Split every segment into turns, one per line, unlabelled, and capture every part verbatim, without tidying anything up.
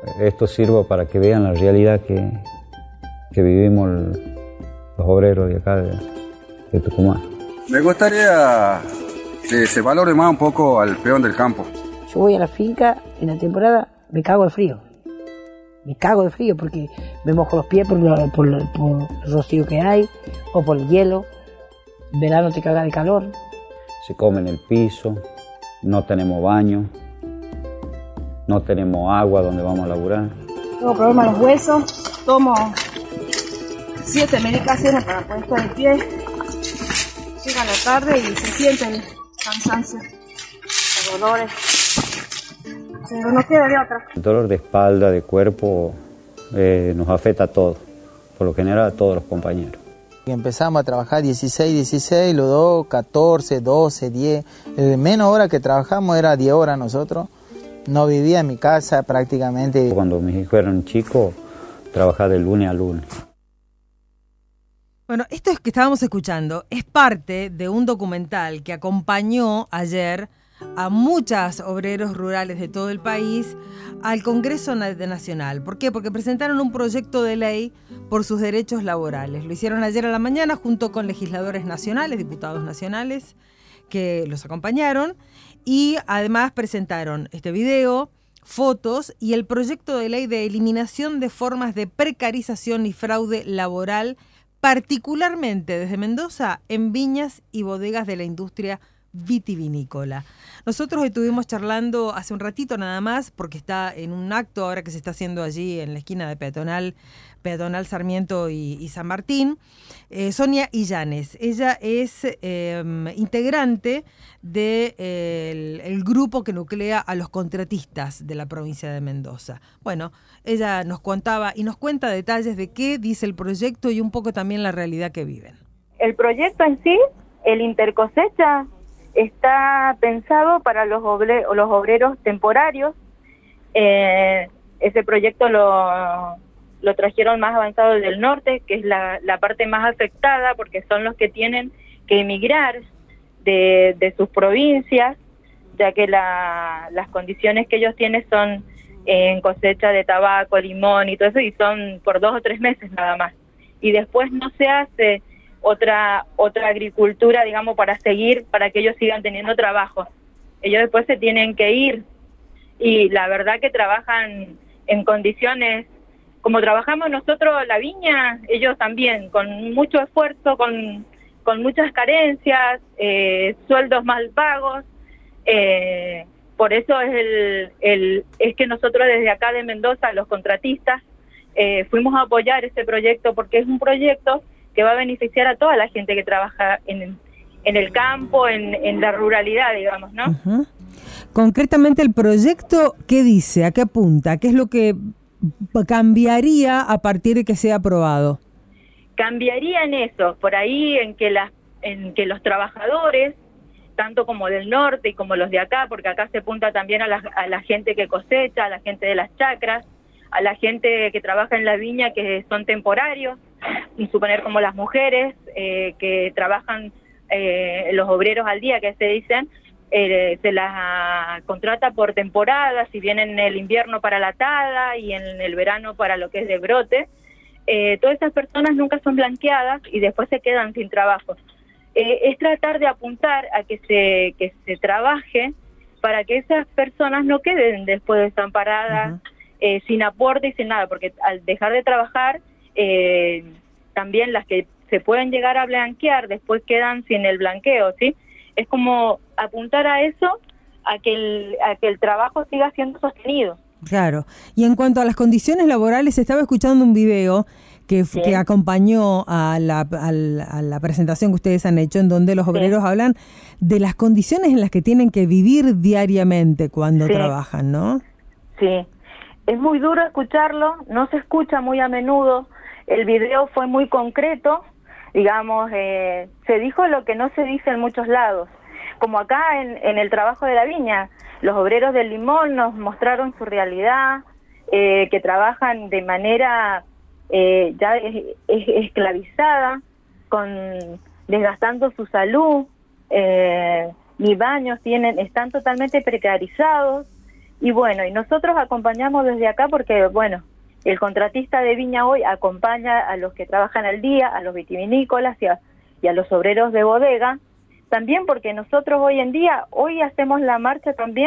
esto sirva para que vean la realidad que, que vivimos los obreros de acá de, de Tucumán.
Me gustaría que se valore más un poco al peón del campo.
Yo voy a la finca en la temporada, me cago de frío. Me cago de frío porque me mojo los pies por, la, por, la, por el rocío que hay o por el hielo. En verano te caga de calor.
Se come en el piso, no tenemos baño, no tenemos agua donde vamos a laburar.
Tengo problemas en los huesos, tomo siete medicaciones para poder estar de pie. Llega la tarde y se siente el cansancio, los dolores, pero no queda de otra.
El dolor de espalda, de cuerpo, eh, nos afecta a todos, por lo general a todos los compañeros.
Empezamos a trabajar dieciséis, dieciséis, los dos, catorce, doce, diez. El menos hora que trabajamos era diez horas nosotros. No vivía en mi casa prácticamente.
Cuando mis hijos eran chicos, trabajaba de lunes a lunes.
Bueno, esto es que estábamos escuchando es parte de un documental que acompañó ayer a muchos obreros rurales de todo el país al Congreso Nacional. ¿Por qué? Porque presentaron un proyecto de ley por sus derechos laborales. Lo hicieron ayer a la mañana junto con legisladores nacionales, diputados nacionales que los acompañaron, y además presentaron este video, fotos y el proyecto de ley de eliminación de formas de precarización y fraude laboral, particularmente desde Mendoza en viñas y bodegas de la industria vitivinícola. Nosotros estuvimos charlando hace un ratito nada más, porque está en un acto ahora que se está haciendo allí en la esquina de Peatonal, Peatonal Sarmiento y, y San Martín, eh, Sonia Illanes. Ella es eh, integrante del de, el grupo que nuclea a los contratistas de la provincia de Mendoza. Bueno, ella nos contaba y nos cuenta detalles de qué dice el proyecto y un poco también la realidad que viven.
El proyecto en sí, el intercosecha, está pensado para los, obre, los obreros temporarios. Eh, ese proyecto lo, lo trajeron más avanzado del norte, que es la, la parte más afectada, porque son los que tienen que emigrar de, de sus provincias, ya que la, las condiciones que ellos tienen son en cosecha de tabaco, limón y todo eso, y son por dos o tres meses nada más. Y después no se hace otra otra agricultura, digamos, para seguir, para que ellos sigan teniendo trabajo. Ellos después se tienen que ir, y la verdad que trabajan en condiciones como trabajamos nosotros la viña, ellos también, con mucho esfuerzo, con, con muchas carencias, eh, sueldos mal pagos. Eh, por eso es el, el es que nosotros desde acá de Mendoza, los contratistas, eh, fuimos a apoyar este proyecto, porque es un proyecto que va a beneficiar a toda la gente que trabaja en, en el campo, en, en la ruralidad, digamos, ¿no?
Uh-huh. Concretamente, el proyecto, ¿qué dice? ¿A qué apunta? ¿Qué es lo que cambiaría a partir de que sea aprobado?
Cambiaría en eso, por ahí en que, las, en que los trabajadores, tanto como del norte y como los de acá, porque acá se apunta también a la, a la gente que cosecha, a la gente de las chacras, a la gente que trabaja en la viña, que son temporarios, y suponer como las mujeres eh, que trabajan, eh, los obreros al día, que se dicen, eh, se las contrata por temporada, si vienen en el invierno para la tada y en el verano para lo que es de brote. Eh, todas esas personas nunca son blanqueadas y después se quedan sin trabajo. Eh, es tratar de apuntar a que se, que se trabaje para que esas personas no queden después desamparadas, uh-huh. eh, sin aporte y sin nada, porque al dejar de trabajar, eh, también las que se pueden llegar a blanquear después quedan sin el blanqueo, ¿sí? Es como apuntar a eso, a que el, a que el trabajo siga siendo sostenido.
Claro. Y en cuanto a las condiciones laborales, estaba escuchando un video que, sí. que acompañó a la, a, la, a la presentación que ustedes han hecho, en donde los obreros sí. hablan de las condiciones en las que tienen que vivir diariamente cuando sí. trabajan, ¿no?
Sí. Es muy duro escucharlo, no se escucha muy a menudo. El video fue muy concreto, digamos, eh, se dijo lo que no se dice en muchos lados. Como acá en, en el trabajo de la viña, los obreros del limón nos mostraron su realidad, eh, que trabajan de manera eh, ya es, es esclavizada, con desgastando su salud, eh, ni baños tienen, están totalmente precarizados, Y bueno, y nosotros acompañamos desde acá porque, bueno, el contratista de viña hoy acompaña a los que trabajan al día, a los vitivinícolas y a, y a los obreros de bodega, también porque nosotros hoy en día, hoy hacemos la marcha también,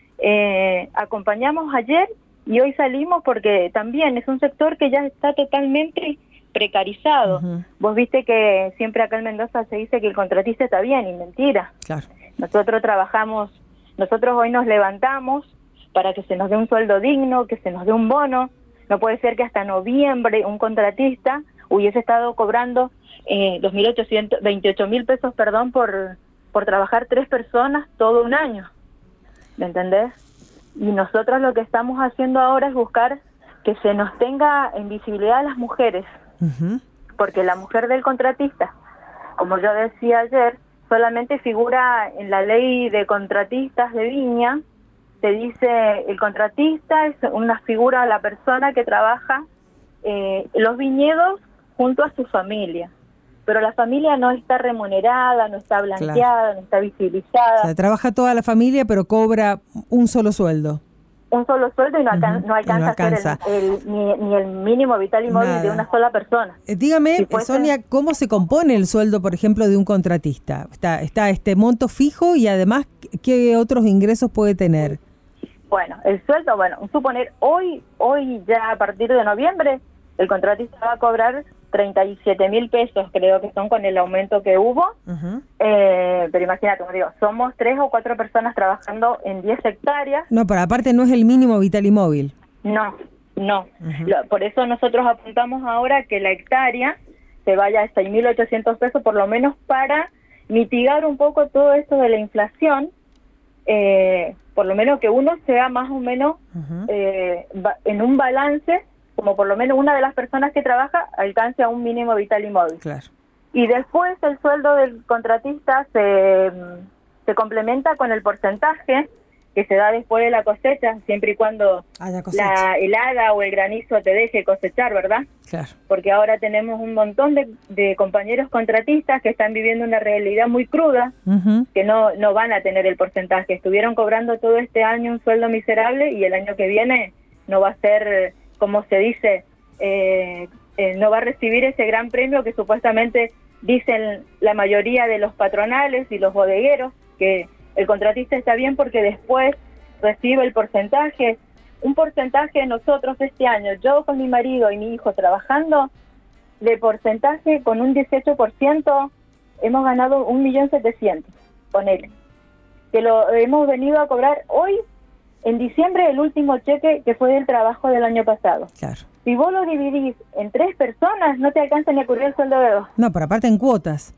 eh, acompañamos ayer y hoy salimos porque también es un sector que ya está totalmente precarizado. Uh-huh. Vos viste que siempre acá en Mendoza se dice que el contratista está bien, y mentira.
Claro. Nosotros
trabajamos, nosotros hoy nos levantamos para que se nos dé un sueldo digno, que se nos dé un bono. No puede ser que hasta noviembre un contratista hubiese estado cobrando eh, dos mil ochocientos, veintiocho mil pesos, perdón, por, por trabajar tres personas todo un año. ¿Me entendés? Y nosotros lo que estamos haciendo ahora es buscar que se nos tenga en visibilidad a las mujeres. Uh-huh. Porque la mujer del contratista, como yo decía ayer, solamente figura en la ley de contratistas de viña. Se dice el contratista es una figura, la persona que trabaja eh, los viñedos junto a su familia, pero la familia no está remunerada, no está blanqueada, claro. no está visibilizada.
O sea, trabaja toda la familia pero cobra un solo sueldo.
Un solo sueldo y no, alcan- uh-huh. no alcanza, no alcanza. a ser el, el, ni, ni el mínimo vital y móvil de una sola persona.
Eh, dígame, si fuese... Sonia, ¿cómo se compone el sueldo, por ejemplo, de un contratista? Está, está este monto fijo y además, ¿qué otros ingresos puede tener?
Bueno, el sueldo, bueno, suponer, hoy, hoy ya a partir de noviembre, el contratista va a cobrar treinta y siete mil pesos, creo que son con el aumento que hubo. Uh-huh. Eh, pero imagínate, como digo, somos tres o cuatro personas trabajando en diez hectáreas.
No, pero aparte no es el mínimo vital y móvil.
No, no. Uh-huh. Lo, por eso nosotros apuntamos ahora que la hectárea se vaya a seis mil ochocientos pesos, por lo menos para mitigar un poco todo esto de la inflación. Eh, por lo menos que uno sea más o menos uh-huh. eh, ba- en un balance, como por lo menos una de las personas que trabaja alcance a un mínimo vital y móvil.
Claro. Y
después el sueldo del contratista se, se complementa con el porcentaje que se da después de la cosecha, siempre y cuando cosecha. La helada o el granizo te deje cosechar, ¿verdad?
Claro.
Porque ahora tenemos un montón de, de compañeros contratistas que están viviendo una realidad muy cruda, uh-huh. que no, no van a tener el porcentaje. Estuvieron cobrando todo este año un sueldo miserable y el año que viene no va a ser, como se dice, eh, eh, no va a recibir ese gran premio que supuestamente dicen la mayoría de los patronales y los bodegueros, que el contratista está bien porque después recibe el porcentaje. Un porcentaje nosotros este año, yo con mi marido y mi hijo trabajando, de porcentaje con un dieciocho por ciento hemos ganado un millón setecientos con él. Que lo hemos venido a cobrar hoy, en diciembre, el último cheque que fue del trabajo del año pasado.
Claro.
Si vos lo dividís en tres personas, no te alcanza ni a cubrir el sueldo de dos.
No, pero aparte en cuotas.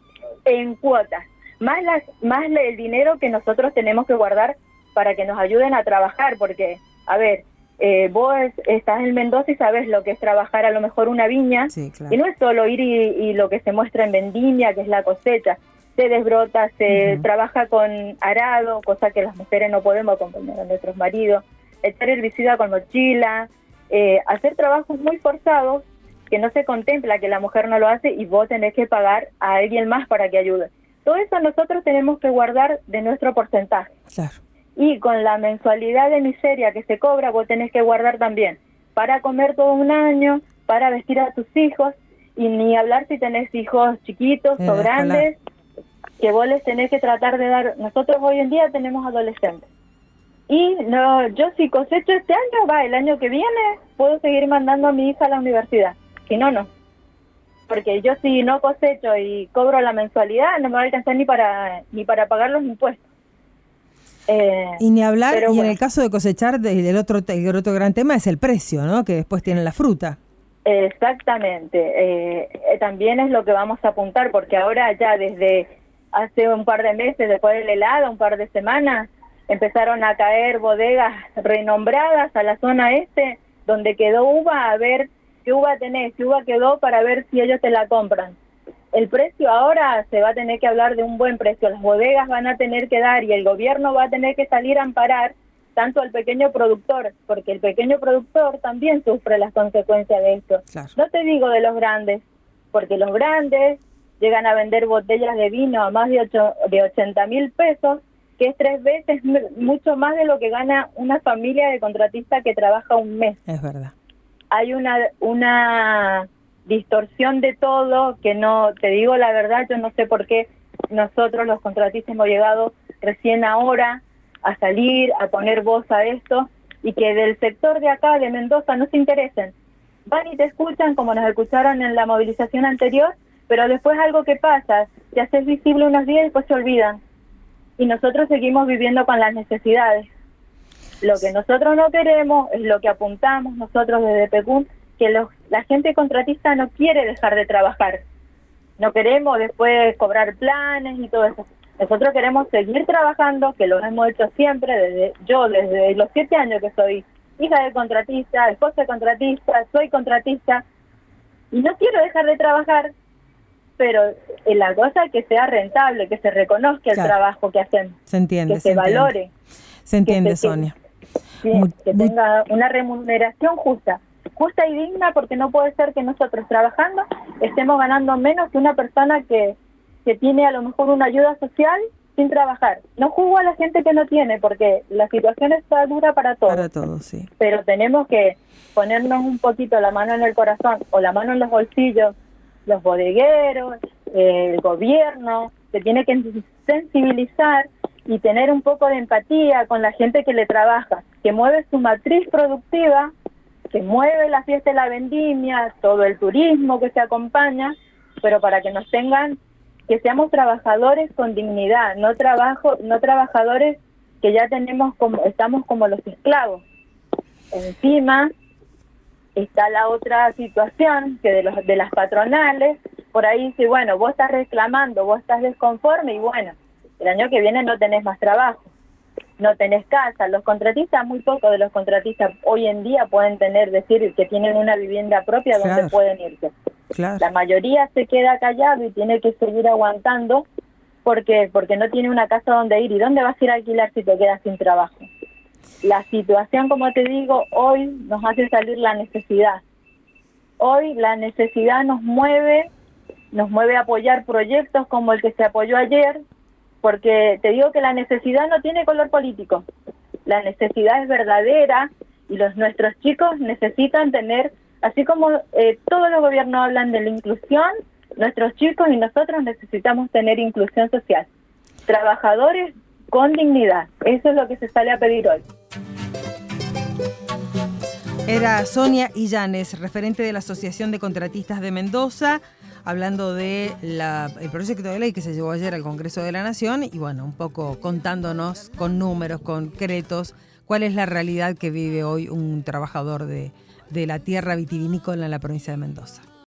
En cuotas. Más, las, más el dinero que nosotros tenemos que guardar para que nos ayuden a trabajar, porque, a ver, eh, vos estás en Mendoza y sabes lo que es trabajar a lo mejor una viña,
sí, claro.
Y no es solo ir y, y lo que se muestra en vendimia, que es la cosecha, se desbrota, se uh-huh. trabaja con arado, cosa que las mujeres no podemos acompañar a nuestros maridos, echar herbicida con mochila, eh, hacer trabajos muy forzados que no se contempla que la mujer no lo hace y vos tenés que pagar a alguien más para que ayude. Todo eso nosotros tenemos que guardar de nuestro porcentaje.
Claro.
Y con la mensualidad de miseria que se cobra, vos tenés que guardar también para comer todo un año, para vestir a tus hijos, y ni hablar si tenés hijos chiquitos eh, o grandes, que vos les tenés que tratar de dar. Nosotros hoy en día tenemos adolescentes. Y no, yo si cosecho este año, va, el año que viene, puedo seguir mandando a mi hija a la universidad. Si no, no. Porque yo si no cosecho y cobro la mensualidad, no me va a alcanzar ni para ni para pagar los impuestos.
Eh, y ni hablar, y bueno, en el caso de cosechar, el otro, el otro gran tema es el precio, ¿no? Que después tiene la fruta.
Exactamente. Eh, eh, también es lo que vamos a apuntar, porque ahora ya desde hace un par de meses, después de la helada, un par de semanas, empezaron a caer bodegas renombradas a la zona este, donde quedó uva, a ver qué uva tenés, qué uva quedó, para ver si ellos te la compran. El precio ahora se va a tener que hablar de un buen precio, las bodegas van a tener que dar y el gobierno va a tener que salir a amparar tanto al pequeño productor, porque el pequeño productor también sufre las consecuencias de esto.
Claro.
No te digo de los grandes, porque los grandes llegan a vender botellas de vino a más de, ocho, de ochenta mil pesos que es tres veces m- mucho más de lo que gana una familia de contratista que trabaja un mes.
Es verdad.
Hay una una distorsión de todo que no, te digo la verdad, yo no sé por qué nosotros los contratistas hemos llegado recién ahora a salir, a poner voz a esto, y que del sector de acá, de Mendoza, no se interesen. Van y te escuchan como nos escucharon en la movilización anterior, pero después algo que pasa, te haces visible unos días y después se olvidan. Y nosotros seguimos viviendo con las necesidades. Lo que nosotros no queremos es lo que apuntamos nosotros desde PECUM, que los, la gente contratista no quiere dejar de trabajar. No queremos después cobrar planes y todo eso. Nosotros queremos seguir trabajando, que lo hemos hecho siempre, desde yo desde los siete años que soy hija de contratista, esposa de contratista, soy contratista, y no quiero dejar de trabajar, pero la cosa es que sea rentable, que se reconozca el
Claro.
trabajo que hacemos,
Se entiende,
que
se
se,
entiende.
valore,
Se entiende,
que se-
Sonia.
sí,
Muy-
que
muy-
tenga una remuneración justa, justa y digna, porque no puede ser que nosotros trabajando estemos ganando menos que una persona que, que tiene a lo mejor una ayuda social sin trabajar. No juzgo a la gente que no tiene, porque la situación está dura para todos.
Para todos, sí.
Pero tenemos que ponernos un poquito la mano en el corazón o la mano en los bolsillos, los bodegueros, eh, el gobierno, que tiene que sensibilizar y tener un poco de empatía con la gente que le trabaja, que mueve su matriz productiva, que mueve la fiesta de la vendimia, todo el turismo que se acompaña, pero para que nos tengan, que seamos trabajadores con dignidad, no trabajo, no trabajadores que ya tenemos como, estamos como los esclavos. Encima está la otra situación, que de los de las patronales, por ahí dice, bueno, vos estás reclamando, vos estás desconforme, y bueno, el año que viene no tenés más trabajo, no tenés casa. Los contratistas, muy pocos de los contratistas hoy en día pueden tener, decir que tienen una vivienda propia donde
Claro.
pueden irse.
Claro.
La mayoría se queda callado y tiene que seguir aguantando porque porque no tiene una casa donde ir. ¿Y dónde vas a ir a alquilar si te quedas sin trabajo? La situación, como te digo, hoy nos hace salir la necesidad. Hoy la necesidad nos mueve, nos mueve a apoyar proyectos como el que se apoyó ayer, porque te digo que la necesidad no tiene color político. La necesidad es verdadera y los nuestros chicos necesitan tener, así como eh, todos los gobiernos hablan de la inclusión, nuestros chicos y nosotros necesitamos tener inclusión social. Trabajadores con dignidad. Eso es lo que se sale a pedir hoy.
Era Sonia Illanes, referente de la Asociación de Contratistas de Mendoza, hablando de la, el proyecto de ley que se llevó ayer al Congreso de la Nación y bueno, un poco contándonos con números concretos cuál es la realidad que vive hoy un trabajador de, de la tierra vitivinícola en la provincia de Mendoza.